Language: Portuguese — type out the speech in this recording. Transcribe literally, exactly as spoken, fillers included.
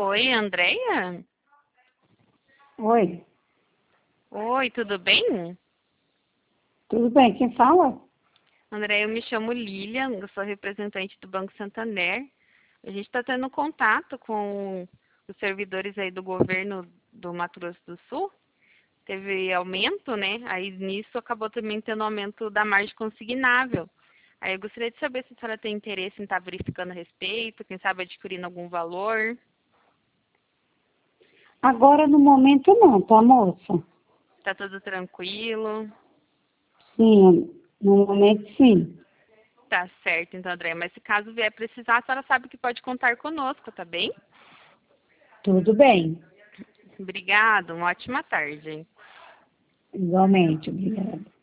Oi, Andréia? Oi, Oi, tudo bem? tudo bem? Quem fala? Andréia, eu me chamo Lilian, eu sou representante do Banco Santander. A gente está tendo contato com os servidores aí do governo do Mato Grosso do Sul. Teve aumento, né? Aí nisso acabou também tendo aumento da margem consignável. Aí eu gostaria de saber se a senhora tem interesse em estar verificando a respeito, quem sabe adquirindo algum valor. Agora no momento não, tá, moça? Tá tudo tranquilo? Sim, no momento sim. Tá certo, então, André. Mas se caso vier precisar, a senhora sabe que pode contar conosco, tá bem? Tudo bem. Obrigada, uma ótima tarde. Igualmente, obrigada.